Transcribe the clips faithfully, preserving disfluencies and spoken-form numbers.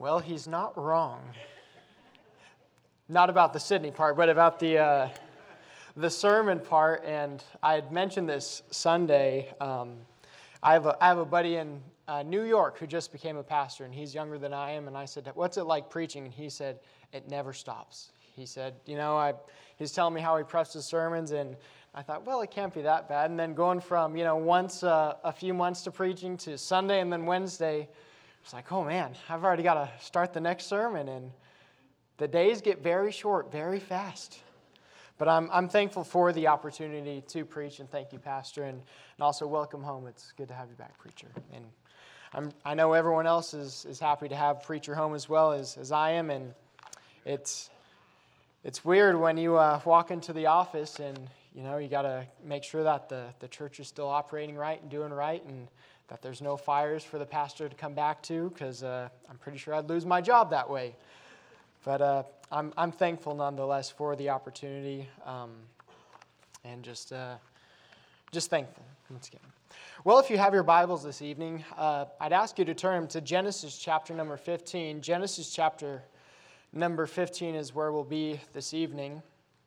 Well, he's not wrong. Not about the Sydney part, but about the uh, the sermon part. And I had mentioned this Sunday. Um, I have a, I have a buddy in uh, New York who just became a pastor, and he's younger than I am. And I said, "What's it like preaching?" And he said, "It never stops." He said, "You know, I." He's telling me how he preps his sermons, and I thought, well, it can't be that bad. And then going from you know once uh, a few months to preaching to Sunday and then Wednesday. It's like, oh man, I've already got to start the next sermon, and the days get very short, very fast. But I'm I'm thankful for the opportunity to preach, and thank you, Pastor, and, and also welcome home. It's good to have you back, Preacher. And I'm I know everyone else is, is happy to have Preacher home as well as, as I am, and it's it's weird when you uh, walk into the office and you know you got to make sure that the, the church is still operating right and doing right, and that there's no fires for the pastor to come back to, because uh, I'm pretty sure I'd lose my job that way. But uh, I'm I'm thankful nonetheless for the opportunity, um, and just uh, just thankful once again. Well, if you have your Bibles this evening, uh, I'd ask you to turn to Genesis chapter number fifteen. Genesis chapter number fifteen is where we'll be this evening.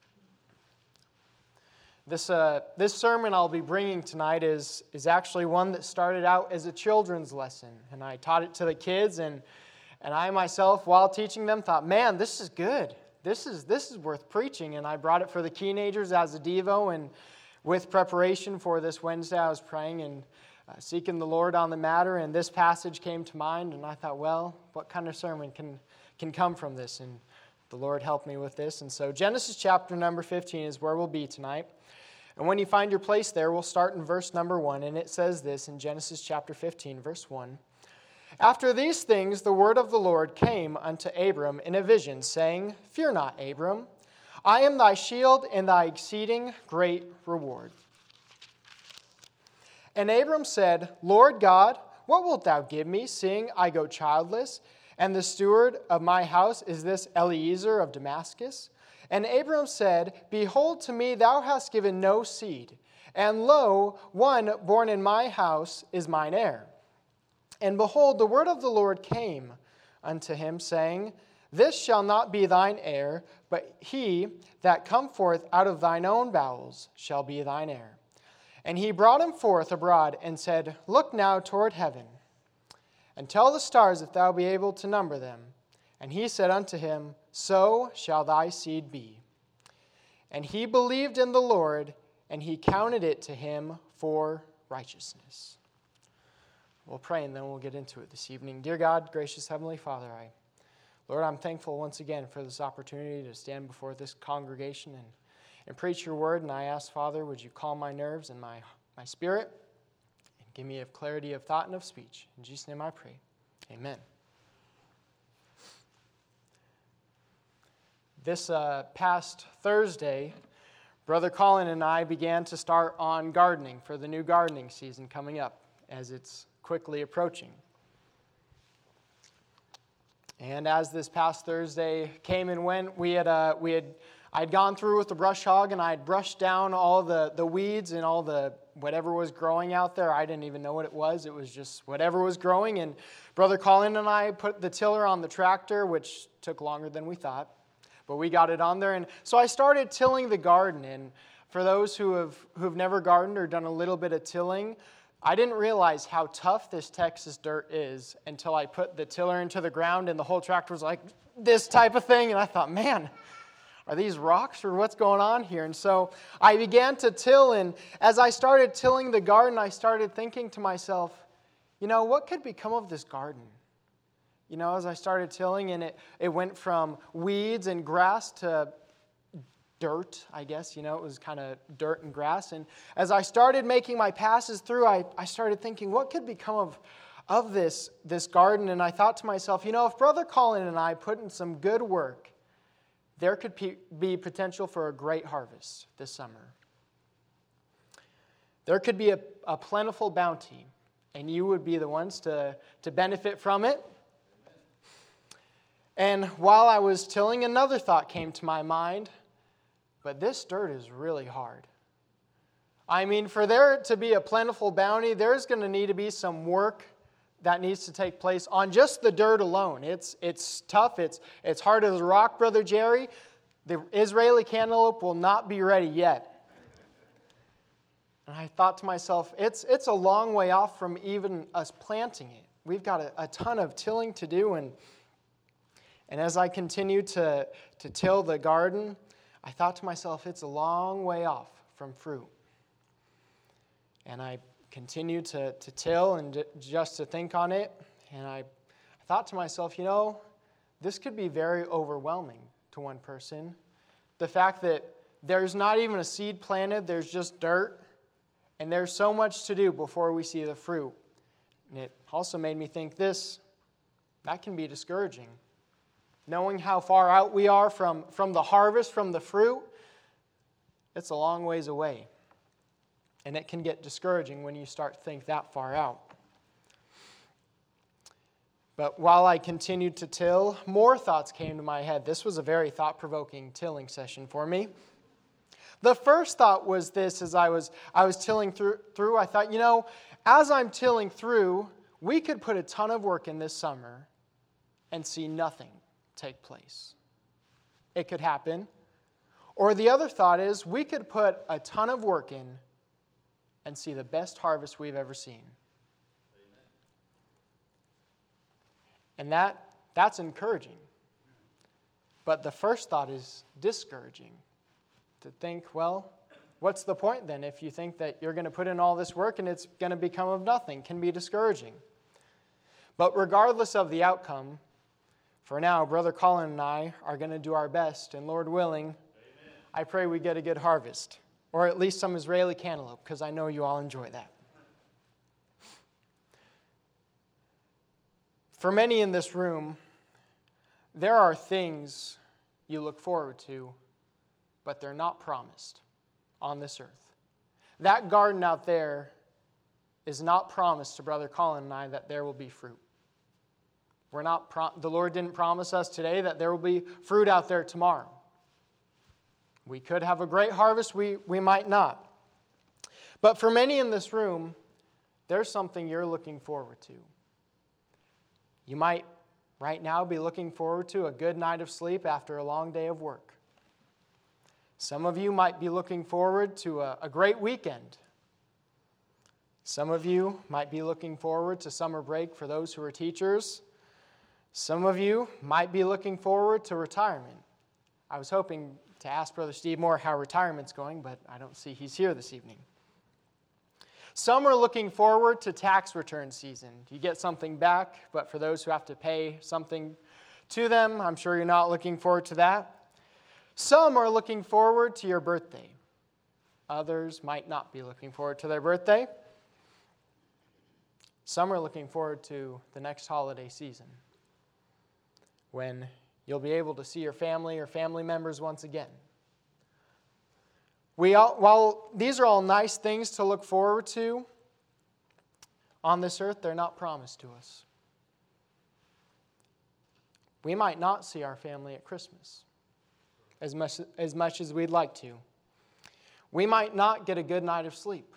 This uh, this sermon I'll be bringing tonight is is actually one that started out as a children's lesson, and I taught it to the kids, and and I myself, while teaching them, thought, man, this is good. This is this is worth preaching, and I brought it for the teenagers as a devo, and with preparation for this Wednesday, I was praying and uh, seeking the Lord on the matter, and this passage came to mind, and I thought, well, what kind of sermon can can come from this? And the Lord helped me with this, and so Genesis chapter number fifteen is where we'll be tonight. And when you find your place there, we'll start in verse number one, and it says this in Genesis chapter fifteen, verse one. After these things, the word of the Lord came unto Abram in a vision, saying, Fear not, Abram, I am thy shield and thy exceeding great reward. And Abram said, Lord God, what wilt thou give me, seeing I go childless, and the steward of my house is this Eliezer of Damascus? And Abram said, Behold, to me thou hast given no seed, and lo, one born in my house is mine heir. And behold, the word of the Lord came unto him, saying, This shall not be thine heir, but he that come forth out of thine own bowels shall be thine heir. And he brought him forth abroad, and said, Look now toward heaven, and tell the stars if thou be able to number them. And he said unto him, So shall thy seed be. And he believed in the Lord, and he counted it to him for righteousness. We'll pray, and then we'll get into it this evening. Dear God, gracious Heavenly Father, I, Lord, I'm thankful once again for this opportunity to stand before this congregation and, and preach your word. And I ask, Father, would you calm my nerves and my, my spirit, and give me a clarity of thought and of speech. In Jesus' name I pray. Amen. This uh, past Thursday, Brother Colin and I began to start on gardening for the new gardening season coming up as it's quickly approaching. And as this past Thursday came and went, we had uh, we had I'd gone through with the brush hog, and I'd brushed down all the, the weeds and all the whatever was growing out there. I didn't even know what it was. It was just whatever was growing. And Brother Colin and I put the tiller on the tractor, which took longer than we thought. But we got it on there, and so I started tilling the garden. And for those who have who've never gardened or done a little bit of tilling, I didn't realize how tough this Texas dirt is until I put the tiller into the ground, and the whole tractor was like this type of thing. And I thought, man, are these rocks or what's going on here? And so I began to till, and as I started tilling the garden, I started thinking to myself, you know, what could become of this garden? You know, as I started tilling, and it, it went from weeds and grass to dirt, I guess. You know, it was kind of dirt and grass. And as I started making my passes through, I, I started thinking, what could become of, of this, this garden? And I thought to myself, you know, if Brother Colin and I put in some good work, there could pe- be potential for a great harvest this summer. There could be a, a plentiful bounty, and you would be the ones to, to benefit from it. And while I was tilling, another thought came to my mind, but this dirt is really hard. I mean, for there to be a plentiful bounty, there's going to need to be some work that needs to take place on just the dirt alone. It's, it's tough. It's, it's hard as a rock, Brother Jerry. The Israeli cantaloupe will not be ready yet. And I thought to myself, it's, it's a long way off from even us planting it. We've got a, a ton of tilling to do. And, and as I continued to, to till the garden, I thought to myself, it's a long way off from fruit. And I continued to, to till and just to think on it. And I, I thought to myself, you know, this could be very overwhelming to one person. The fact that there's not even a seed planted, there's just dirt. And there's so much to do before we see the fruit. And it also made me think this, that can be discouraging. Knowing how far out we are from, from the harvest, from the fruit, it's a long ways away. And it can get discouraging when you start to think that far out. But while I continued to till, more thoughts came to my head. This was a very thought-provoking tilling session for me. The first thought was this: as I was I was tilling through, through, I thought, you know, as I'm tilling through, we could put a ton of work in this summer and see nothing take place. It could happen. Or the other thought is, we could put a ton of work in and see the best harvest we've ever seen. Amen. And that that's encouraging. But the first thought is discouraging. To think, well, what's the point then if you think that you're going to put in all this work and it's going to become of nothing? Can be discouraging. But regardless of the outcome, for now, Brother Colin and I are going to do our best, and Lord willing, amen, I pray we get a good harvest, or at least some Israeli cantaloupe, because I know you all enjoy that. For many in this room, there are things you look forward to, but they're not promised on this earth. That garden out there is not promised to Brother Colin and I that there will be fruit. We're not pro- the Lord didn't promise us today that there will be fruit out there tomorrow. We could have a great harvest, we, we might not. But for many in this room, there's something you're looking forward to. You might right now be looking forward to a good night of sleep after a long day of work. Some of you might be looking forward to a, a great weekend. Some of you might be looking forward to summer break for those who are teachers. Some of you might be looking forward to retirement. I was hoping to ask Brother Steve Moore how retirement's going, but I don't see he's here this evening. Some are looking forward to tax return season. You get something back, but for those who have to pay something to them, I'm sure you're not looking forward to that. Some are looking forward to your birthday. Others might not be looking forward to their birthday. Some are looking forward to the next holiday season, when you'll be able to see your family or family members once again. We all, while these are all nice things to look forward to on this earth, they're not promised to us. We might not see our family at Christmas as much, as much as we'd like to. We might not get a good night of sleep.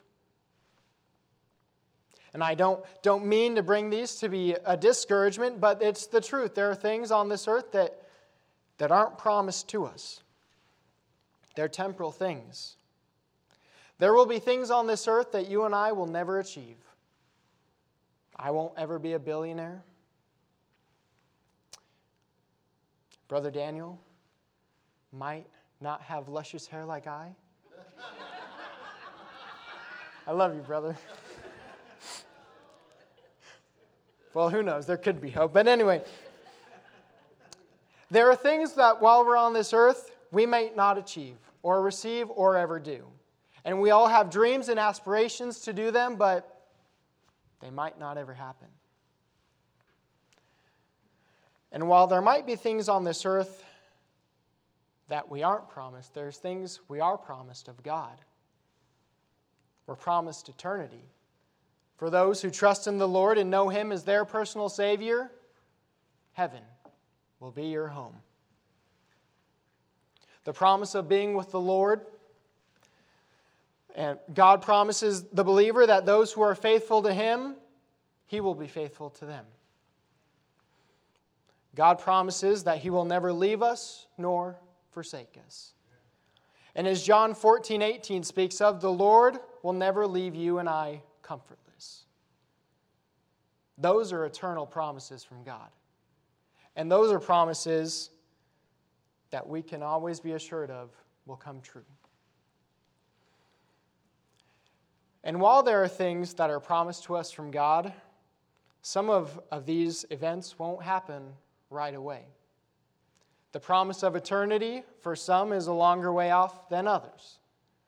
And I don't, don't mean to bring these to be a discouragement, but it's the truth. There are things on this earth that, that aren't promised to us. They're temporal things. There will be things on this earth that you and I will never achieve. I won't ever be a billionaire. Brother Daniel might not have luscious hair like I. I love you, brother. Well, who knows? There could be hope. But anyway, there are things that while we're on this earth, we may not achieve or receive or ever do. And we all have dreams and aspirations to do them, but they might not ever happen. And while there might be things on this earth that we aren't promised, there's things we are promised of God. We're promised eternity. For those who trust in the Lord and know Him as their personal Savior, heaven will be your home. The promise of being with the Lord, and God promises the believer that those who are faithful to Him He will be faithful to them. God promises that He will never leave us nor forsake us. And as John fourteen eighteen speaks of, the Lord will never leave you and I comfortless. Those are eternal promises from God. And those are promises that we can always be assured of will come true. And while there are things that are promised to us from God, some of, of these events won't happen right away. The promise of eternity for some is a longer way off than others.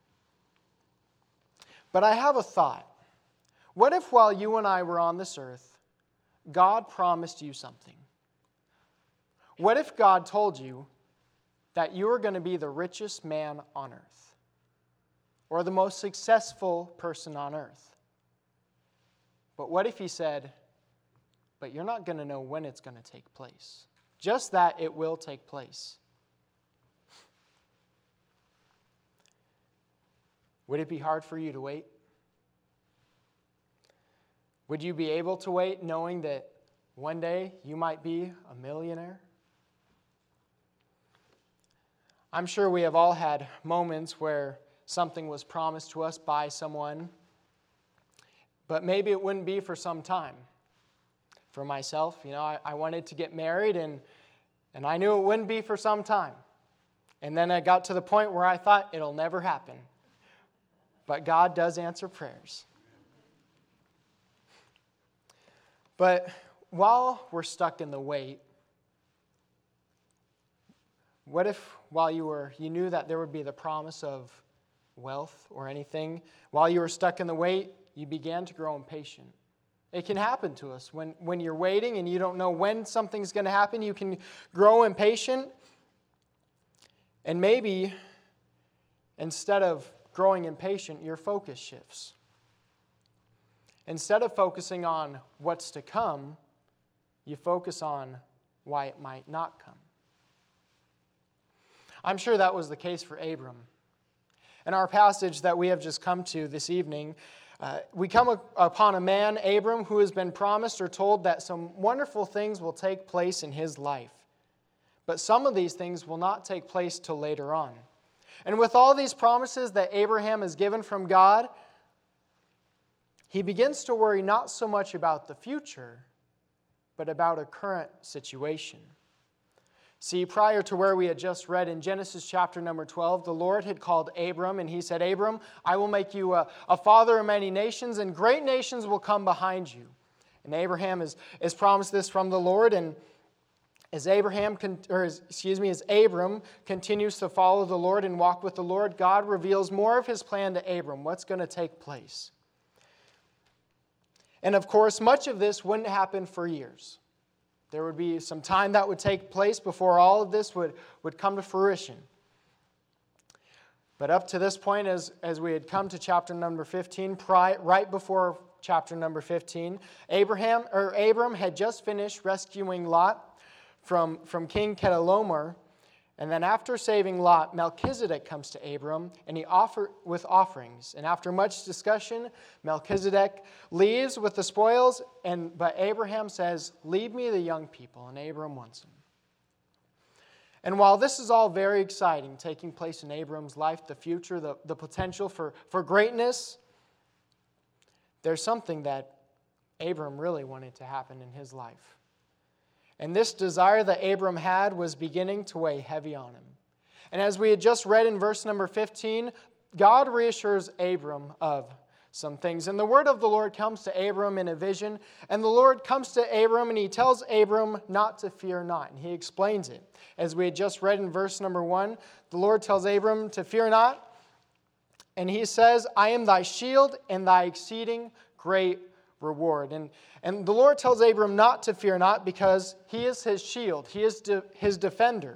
But I have a thought. What if while you and I were on this earth, God promised you something? What if God told you that you were going to be the richest man on earth or the most successful person on earth? But what if He said, but you're not going to know when it's going to take place? Just that it will take place. Would it be hard for you to wait? Would you be able to wait knowing that one day you might be a millionaire? I'm sure we have all had moments where something was promised to us by someone, but maybe it wouldn't be for some time. For myself, you know, I, I wanted to get married, and, and I knew it wouldn't be for some time. And then I got to the point where I thought it'll never happen. But God does answer prayers. But while we're stuck in the wait, what if while you were, you knew that there would be the promise of wealth or anything, while you were stuck in the wait, you began to grow impatient? It can happen to us. When, when you're waiting and you don't know when something's going to happen, you can grow impatient. And maybe instead of growing impatient, your focus shifts. Instead of focusing on what's to come, you focus on why it might not come. I'm sure that was the case for Abram. In our passage that we have just come to this evening, Uh, we come upon a man, Abram, who has been promised or told that some wonderful things will take place in his life. But some of these things will not take place till later on. And with all these promises that Abraham is given from God, he begins to worry not so much about the future, but about a current situation. See, prior to where we had just read in Genesis chapter number twelve, the Lord had called Abram, and He said, Abram, I will make you a, a father of many nations, and great nations will come behind you. And Abraham is, is promised this from the Lord, and as Abraham, or as, excuse me, as Abram continues to follow the Lord and walk with the Lord, God reveals more of His plan to Abram, what's going to take place. And of course, much of this wouldn't happen for years. There would be some time that would take place before all of this would, would come to fruition. But up to this point, as, as we had come to chapter number fifteen, pri, right before chapter number fifteen, Abraham or Abram had just finished rescuing Lot from, from King Chedorlaomer. And then after saving Lot, Melchizedek comes to Abram, and he offer with offerings. And after much discussion, Melchizedek leaves with the spoils, and but Abraham says, leave me the young people, and Abram wants them. And while this is all very exciting, taking place in Abram's life, the future, the, the potential for, for greatness, there's something that Abram really wanted to happen in his life. And this desire that Abram had was beginning to weigh heavy on him. And as we had just read in verse number fifteen, God reassures Abram of some things. And the word of the Lord comes to Abram in a vision. And the Lord comes to Abram and He tells Abram not to fear not. And He explains it. As we had just read in verse number one, the Lord tells Abram to fear not. And He says, I am thy shield and thy exceeding great reward. And, and the Lord tells Abram not to fear not because He is his shield. He is de- his defender.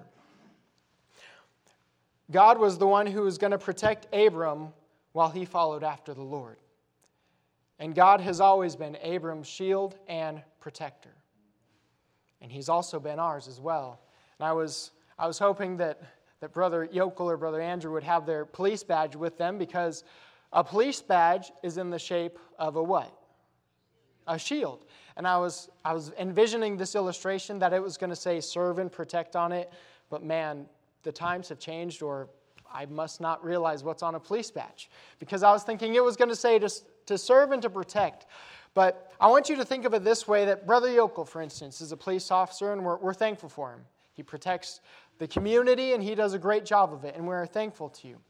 God was the one who was going to protect Abram while he followed after the Lord. And God has always been Abram's shield and protector. And He's also been ours as well. And I was I was hoping that, that Brother Yokel or Brother Andrew would have their police badge with them, because a police badge is in the shape of a what? a shield. And I was I was envisioning this illustration that it was going to say serve and protect on it, but man, the times have changed, or I must not realize what's on a police badge, because I was thinking it was going to say to, to serve and to protect. But I want you to think of it this way, that Brother Yokel, for instance, is a police officer, and we're, we're thankful for him. He protects the community, and he does a great job of it, and we're thankful to you.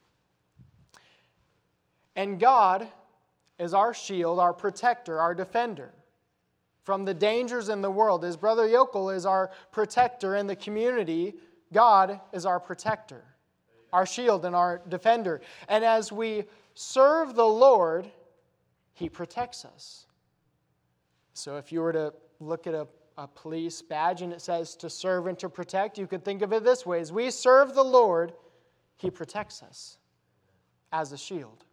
And God is our shield, our protector, our defender from the dangers in the world. As Brother Yokel is our protector in the community, God is our protector, our shield and our defender. And as we serve the Lord, He protects us. So if you were to look at a, a police badge and it says to serve and to protect, you could think of it this way. As we serve the Lord, He protects us as a shield.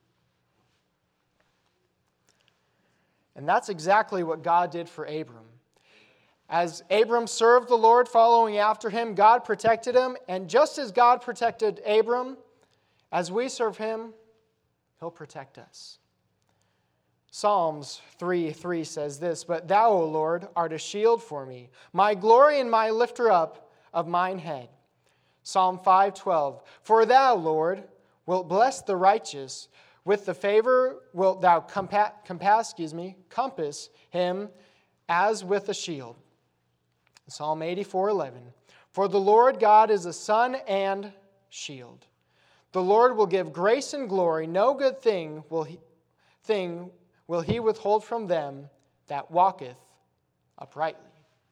And that's exactly what God did for Abram. As Abram served the Lord, following after him, God protected him. And just as God protected Abram, as we serve Him, He'll protect us. Psalms three three says this, "But Thou, O Lord, art a shield for me, my glory and my lifter up of mine head." Psalm five twelve, "For Thou, Lord, wilt bless the righteous. With the favor wilt Thou compass, compass, excuse me, compass him as with a shield." Psalm eighty-four eleven, "For the Lord God is a sun and shield. The Lord will give grace and glory. No good thing will he, thing will he withhold from them that walketh uprightly."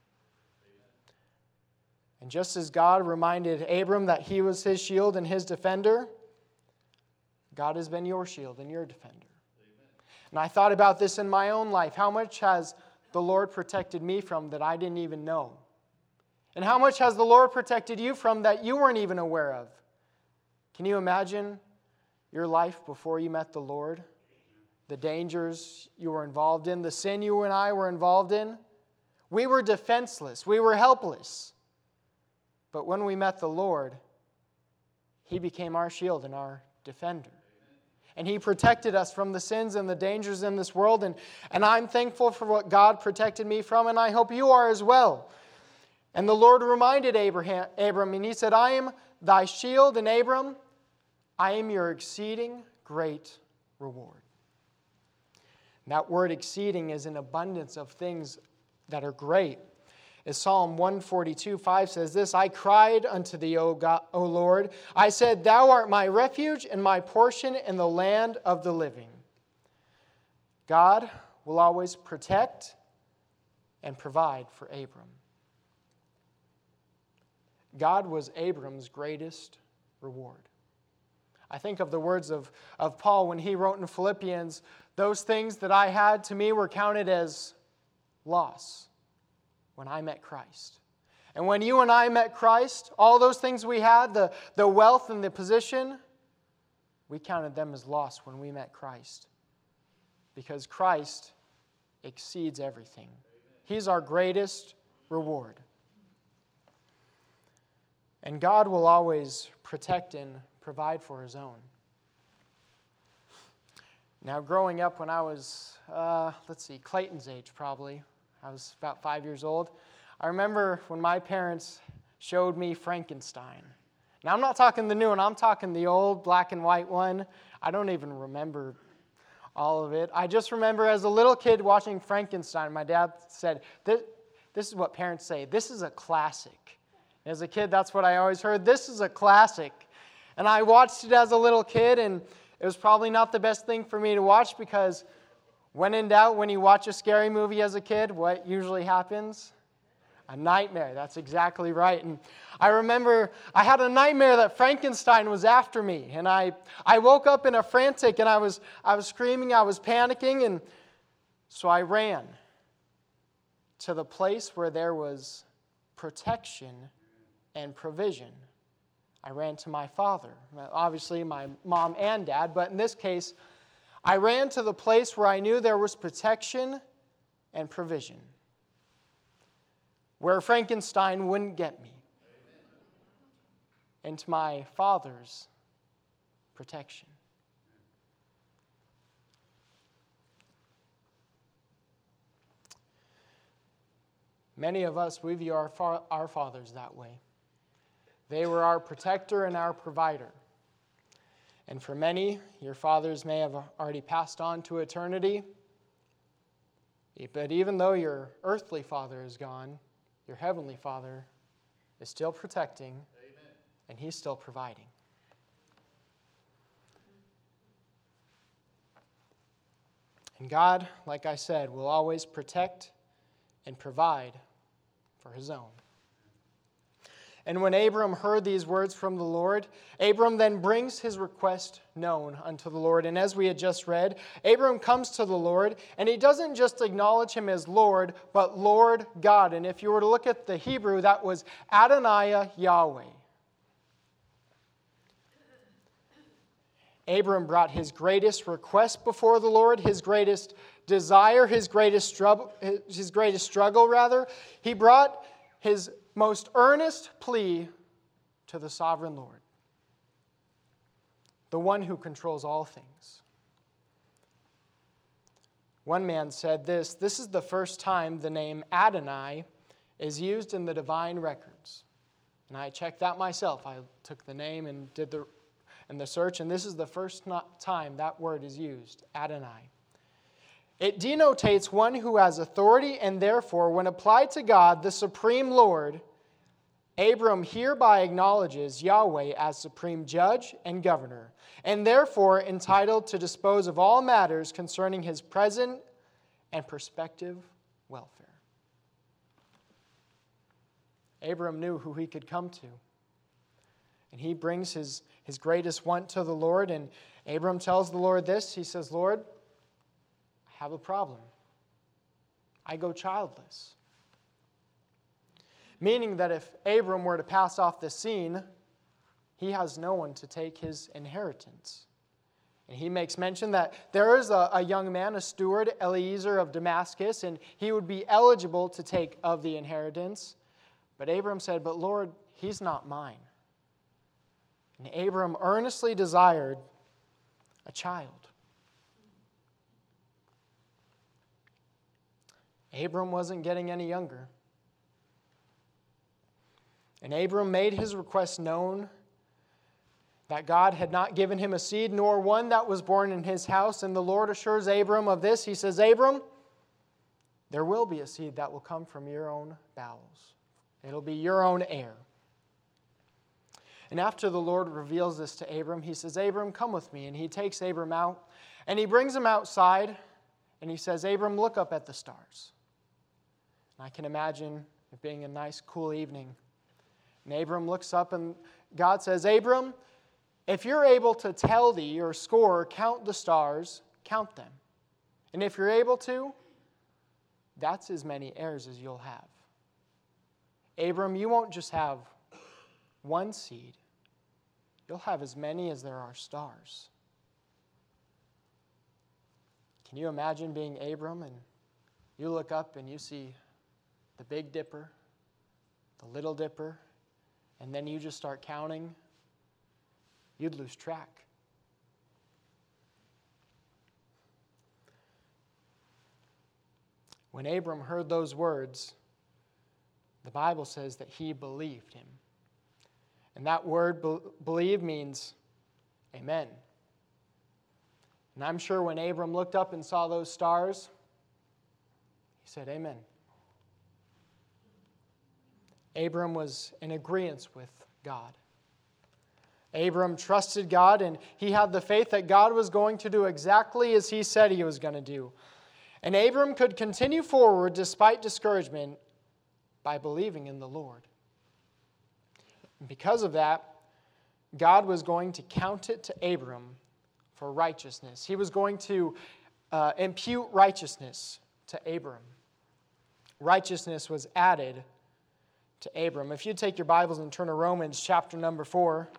And just as God reminded Abram that he was his shield and his defender, God has been your shield and your defender. Amen. And I thought about this in my own life. How much has the Lord protected me from that I didn't even know? And how much has the Lord protected you from that you weren't even aware of? Can you imagine your life before you met the Lord? The dangers you were involved in, the sin you and I were involved in? We were defenseless. We were helpless. But when we met the Lord, He became our shield and our defender. And He protected us from the sins and the dangers in this world. And, and I'm thankful for what God protected me from, and I hope you are as well. And the Lord reminded Abraham, Abram, and He said, "I am thy shield," and Abram, "I am your exceeding great reward." And that word exceeding is an abundance of things that are great. As Psalm one forty-two five says this, "I cried unto Thee, O God, O Lord. I said, Thou art my refuge and my portion in the land of the living." God will always protect and provide for Abram. God was Abram's greatest reward. I think of the words of, of Paul when he wrote in Philippians, "Those things that I had to me were counted as loss when I met Christ." And when you and I met Christ, all those things we had, the, the wealth and the position, we counted them as loss when we met Christ. Because Christ exceeds everything. He's our greatest reward. And God will always protect and provide for His own. Now, growing up when I was, uh, let's see, Clayton's age probably, I was about five years old, I remember when my parents showed me Frankenstein. Now, I'm not talking the new one, I'm talking the old black and white one. I don't even remember all of it. I just remember as a little kid watching Frankenstein, my dad said, this, this is what parents say, "This is a classic." As a kid, that's what I always heard, "This is a classic." And I watched it as a little kid, and it was probably not the best thing for me to watch, because when in doubt, when you watch a scary movie as a kid, what usually happens? A nightmare. That's exactly right. And I remember I had a nightmare that Frankenstein was after me. And I, I woke up in a frantic, and I was, I was screaming, I was panicking. And so I ran to the place where there was protection and provision. I ran to my father, obviously my mom and dad, but in this case, I ran to the place where I knew there was protection and provision, where Frankenstein wouldn't get me, and to my Father's protection. Many of us, we view our, fa- our fathers that way. They were our protector and our provider. And for many, your fathers may have already passed on to eternity. But even though your earthly father is gone, your heavenly Father is still protecting. Amen. And He's still providing. And God, like I said, will always protect and provide for His own. And when Abram heard these words from the Lord, Abram then brings his request known unto the Lord. And as we had just read, Abram comes to the Lord, and he doesn't just acknowledge Him as Lord, but Lord God. And if you were to look at the Hebrew, that was Adonai Yahweh. Abram brought his greatest request before the Lord, his greatest desire, his greatest struggle, his greatest struggle rather. He brought his most earnest plea to the sovereign Lord, the one who controls all things. One man said this, this is the first time the name Adonai is used in the divine records. And I checked that myself. I took the name and did the and the search, and this is the first time that word is used, Adonai. It denotates one who has authority, and therefore, when applied to God, the supreme Lord, Abram hereby acknowledges Yahweh as supreme judge and governor, and therefore entitled to dispose of all matters concerning his present and prospective welfare. Abram knew who he could come to. And he brings his, his greatest want to the Lord. And Abram tells the Lord this. He says, Lord, I have a problem. I go childless. Meaning that if Abram were to pass off the scene, he has no one to take his inheritance. And he makes mention that there is a, a young man, a steward, Eliezer of Damascus, and he would be eligible to take of the inheritance. But Abram said, but Lord, he's not mine. And Abram earnestly desired a child. Abram wasn't getting any younger. And Abram made his request known that God had not given him a seed, nor one that was born in his house. And the Lord assures Abram of this. He says, Abram, there will be a seed that will come from your own bowels. It'll be your own heir. And after the Lord reveals this to Abram, He says, Abram, come with me. And He takes Abram out, and He brings him outside, and He says, Abram, look up at the stars. And I can imagine it being a nice, cool evening. And Abram looks up, and God says, Abram, if you're able to tell thee or score, count the stars, count them. And if you're able to, that's as many heirs as you'll have. Abram, you won't just have one seed. You'll have as many as there are stars. Can you imagine being Abram and you look up and you see the Big Dipper, the Little Dipper, and then you just start counting? You'd lose track. When Abram heard those words, the Bible says that he believed Him. And that word, be- believe, means amen. And I'm sure when Abram looked up and saw those stars, he said, amen. Abram was in agreement with God. Abram trusted God, and he had the faith that God was going to do exactly as He said He was going to do. And Abram could continue forward despite discouragement by believing in the Lord. And because of that, God was going to count it to Abram for righteousness. He was going to uh, impute righteousness to Abram. Righteousness was added to Abram. If you take your Bibles and turn to Romans chapter number four,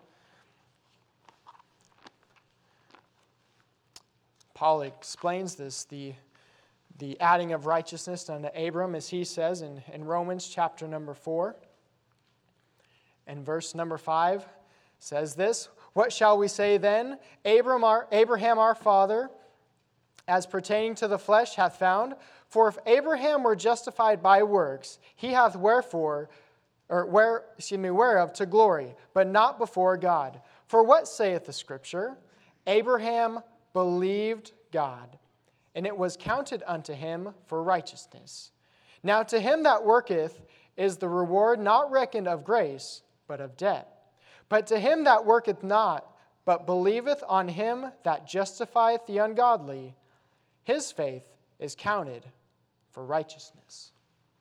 Paul explains this, the, the adding of righteousness unto Abram, as he says in, in Romans chapter number four. And verse number five says this, what shall we say then? Abram our, Abraham our father, as pertaining to the flesh, hath found For if Abraham were justified by works, he hath wherefore, or where, excuse me, whereof to glory, but not before God. For what saith the Scripture? Abraham believed God, and it was counted unto him for righteousness. Now to him that worketh is the reward not reckoned of grace, but of debt. But to him that worketh not, but believeth on him that justifieth the ungodly, his faith is counted for righteousness.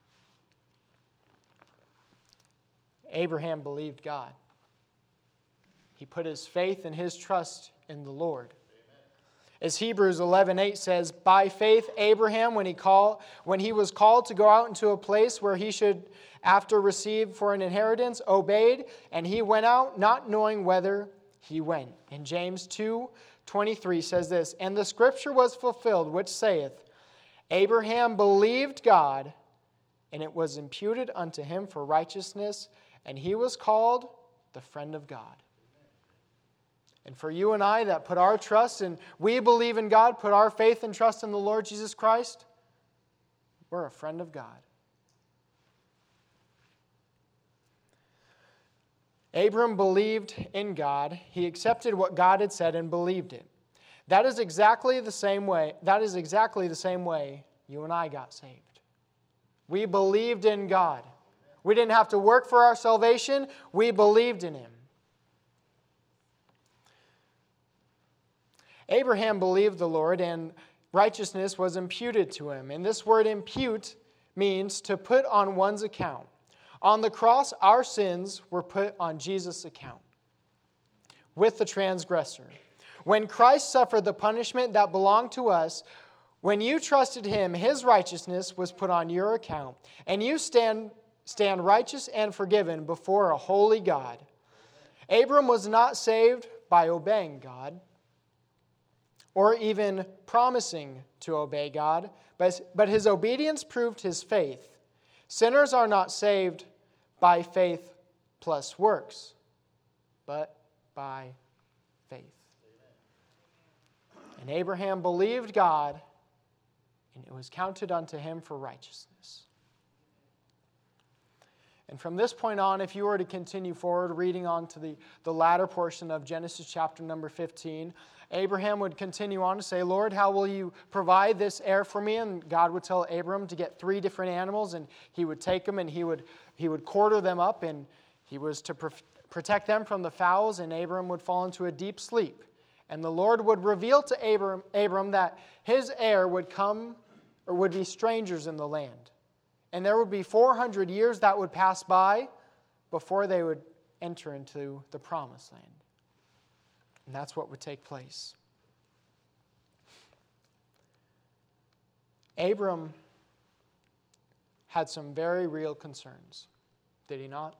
Abraham believed God. He put his faith and his trust in the Lord. As Hebrews eleven eight says, by faith Abraham, when he called, when he was called to go out into a place where he should after receive for an inheritance, obeyed, and he went out not knowing whither he went. And James two twenty-three says this, and the Scripture was fulfilled, which saith, Abraham believed God, and it was imputed unto him for righteousness, and he was called the friend of God. And for you and I that put our trust and we believe in God, put our faith and trust in the Lord Jesus Christ, we're a friend of God. Abram believed in God. He accepted what God had said and believed it. That is exactly the same way. That is exactly the same way you and I got saved. We believed in God. We didn't have to work for our salvation. We believed in Him. Abraham believed the Lord, and righteousness was imputed to him. And this word impute means to put on one's account. On the cross, our sins were put on Jesus' account with the transgressor. When Christ suffered the punishment that belonged to us, when you trusted Him, His righteousness was put on your account, and you stand, stand righteous and forgiven before a holy God. Abram was not saved by obeying God, or even promising to obey God, but, but his obedience proved his faith. Sinners are not saved by faith plus works, but by faith. And Abraham believed God, and it was counted unto him for righteousness. And from this point on, if you were to continue forward, reading on to the, the latter portion of Genesis chapter number fifteen, Abraham would continue on to say, Lord, how will you provide this heir for me? And God would tell Abram to get three different animals, and he would take them and he would, he would quarter them up, and he was to pr- protect them from the fowls, and Abram would fall into a deep sleep. And the Lord would reveal to Abram, Abram that his heir would come, or would be strangers in the land. And there would be four hundred years that would pass by before they would enter into the promised land. And that's what would take place. Abram had some very real concerns, did he not?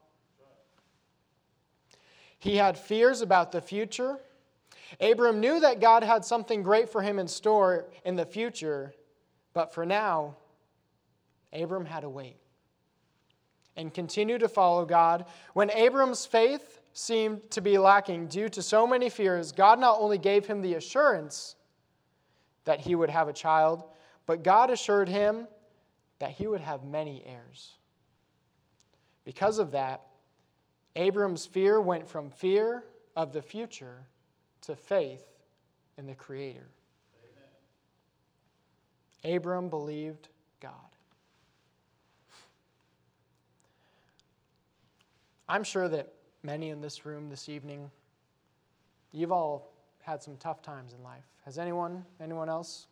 He had fears about the future. Abram knew that God had something great for him in store in the future, but for now, Abram had to wait and continue to follow God. When Abram's faith seemed to be lacking due to so many fears, God not only gave him the assurance that he would have a child, but God assured him that he would have many heirs. Because of that, Abram's fear went from fear of the future to faith in the Creator. Amen. Abram believed God. I'm sure that many in this room this evening, you've all had some tough times in life. Has anyone, anyone else?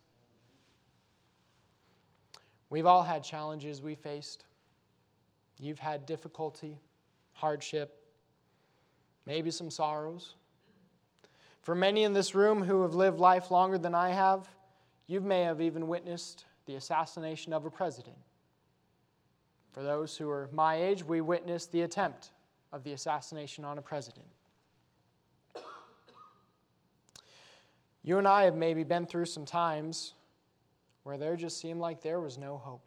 We've all had challenges we faced. You've had difficulty, hardship, maybe some sorrows. For many in this room who have lived life longer than I have, you may have even witnessed the assassination of a president. For those who are my age, we witnessed the attempt of the assassination on a president. You and I have maybe been through some times where there just seemed like there was no hope.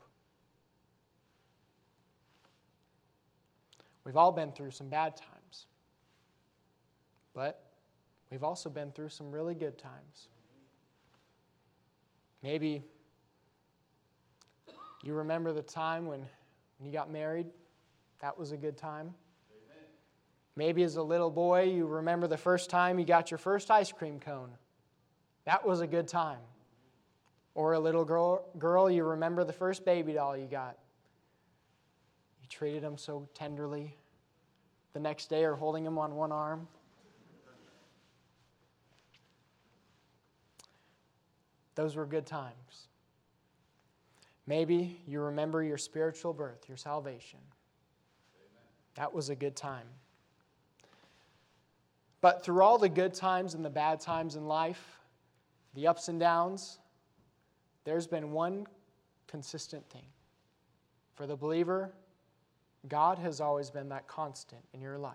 We've all been through some bad times, but we've also been through some really good times. Maybe You remember the time when, when you got married? That was a good time. Amen. Maybe as a little boy, you remember the first time you got your first ice cream cone. That was a good time. Or a little girl, girl, you remember the first baby doll you got. You treated them so tenderly. The next day, or holding them on one arm. Those were good times. Maybe you remember your spiritual birth, your salvation. Amen. That was a good time. But through all the good times and the bad times in life, the ups and downs, there's been one consistent thing. For the believer, God has always been that constant in your life.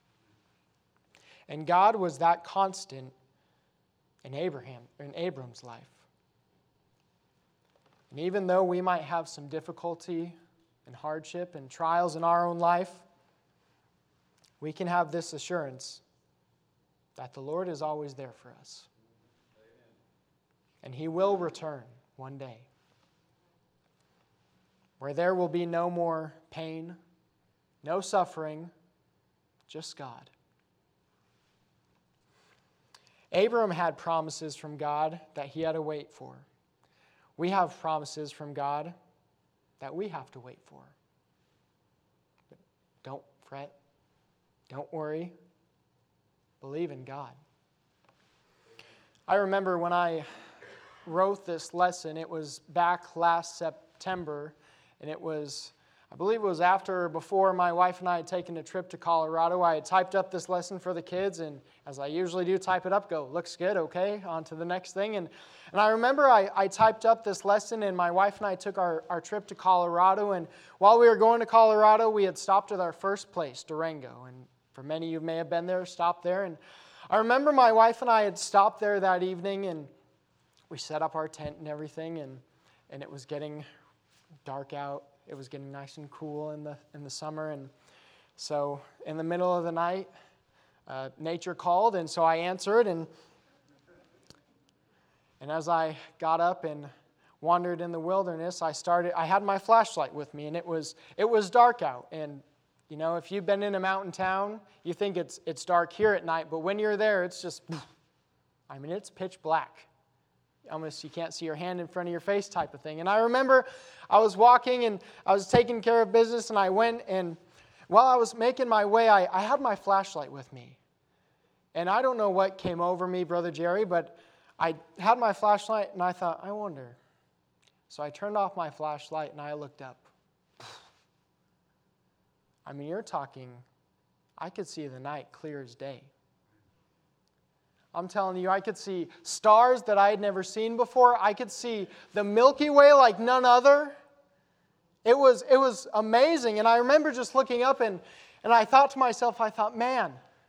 And God was that constant in Abraham, in Abram's life. And even though we might have some difficulty and hardship and trials in our own life, we can have this assurance that the Lord is always there for us. And He will return one day, where there will be no more pain, no suffering, just God. Abram had promises from God that he had to wait for. We have promises from God that we have to wait for. But don't fret. Don't worry. Believe in God. I remember when I wrote this lesson, it was back last September, and it was, I believe it was after or before my wife and I had taken a trip to Colorado. I had typed up this lesson for the kids, and as I usually do, type it up, go, looks good, okay, on to the next thing. And, and I remember I, I typed up this lesson, and my wife and I took our, our trip to Colorado, and while we were going to Colorado, we had stopped at our first place, Durango, and for many of you may have been there, stopped there, and I remember my wife and I had stopped there that evening, and we set up our tent and everything, and, and it was getting dark out. It was getting nice and cool in the in the summer, and so in the middle of the night, uh, nature called, and so I answered, and and as I got up and wandered in the wilderness, I started. I had my flashlight with me, and it was it was dark out, and you know, if you've been in a mountain town, you think it's it's dark here at night, but when you're there, it's just, I mean, it's pitch black. Almost you can't see your hand in front of your face type of thing. And I remember I was walking and I was taking care of business, and I went, and while I was making my way, I, I had my flashlight with me. And I don't know what came over me, Brother Jerry, but I had my flashlight and I thought, I wonder. So I turned off my flashlight and I looked up. I mean, you're talking, I could see the night clear as day. I'm telling you, I could see stars that I had never seen before. I could see the Milky Way like none other. It was, it was amazing. And I remember just looking up and, and I thought to myself, I thought, man,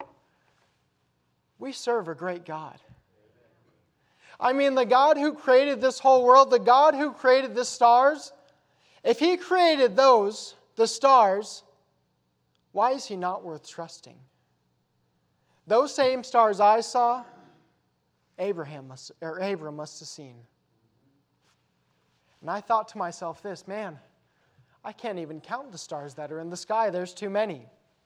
we serve a great God. I mean, the God who created this whole world, the God who created the stars, if He created those, the stars, why is He not worth trusting? Those same stars I saw, Abraham must, or Abram must have seen. And I thought to myself this, man, I can't even count the stars that are in the sky. There's too many.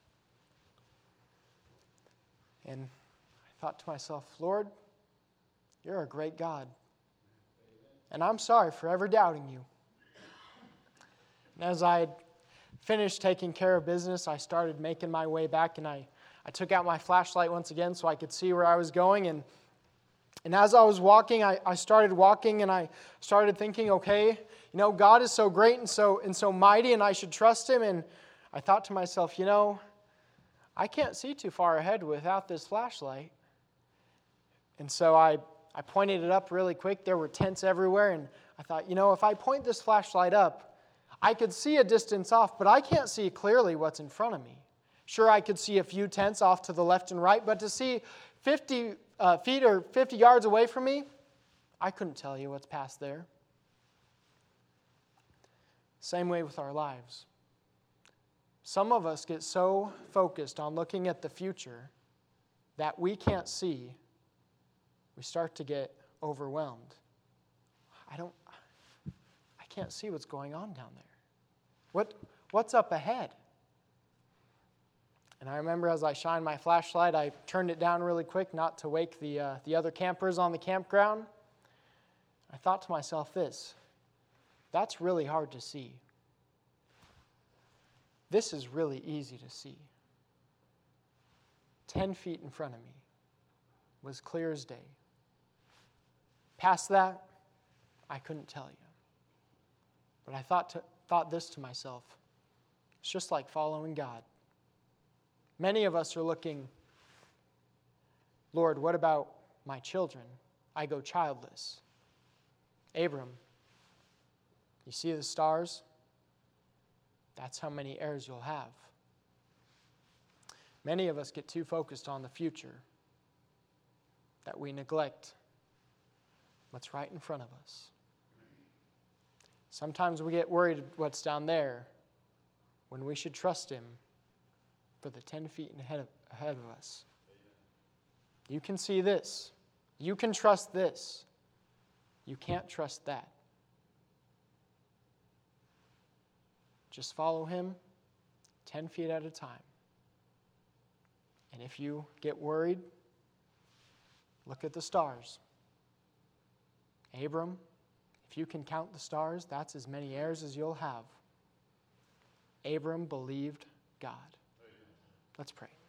And I thought to myself, Lord, you're a great God. And I'm sorry for ever doubting you. And as I had finished taking care of business, I started making my way back, and I, I took out my flashlight once again so I could see where I was going. And And as I was walking, I, I started walking, and I started thinking, okay, you know, God is so great and so and so mighty, and I should trust Him. And I thought to myself, you know, I can't see too far ahead without this flashlight. And so I, I pointed it up really quick. There were tents everywhere, and I thought, you know, if I point this flashlight up, I could see a distance off, but I can't see clearly what's in front of me. Sure, I could see a few tents off to the left and right, but to see fifty Uh, feet or fifty yards away from me, I couldn't tell you what's past there. Same way with our lives. Some of us get so focused on looking at the future that we can't see. We start to get overwhelmed. I don't, I can't see what's going on down there. What, what's up ahead? And I remember as I shined my flashlight, I turned it down really quick, not to wake the, uh, the other campers on the campground. I thought to myself this, that's really hard to see. This is really easy to see. Ten feet in front of me was clear as day. Past that, I couldn't tell you. But I thought, to, thought this to myself, it's just like following God. Many of us are looking, Lord, what about my children? I go childless. Abram, you see the stars? That's how many heirs you'll have. Many of us get too focused on the future that we neglect what's right in front of us. Sometimes we get worried what's down there when we should trust Him for the ten feet ahead of, ahead of us. You can see this. You can trust this. You can't trust that. Just follow Him ten feet at a time. And if you get worried, look at the stars. Abram, if you can count the stars, that's as many heirs as you'll have. Abram believed God. Let's pray.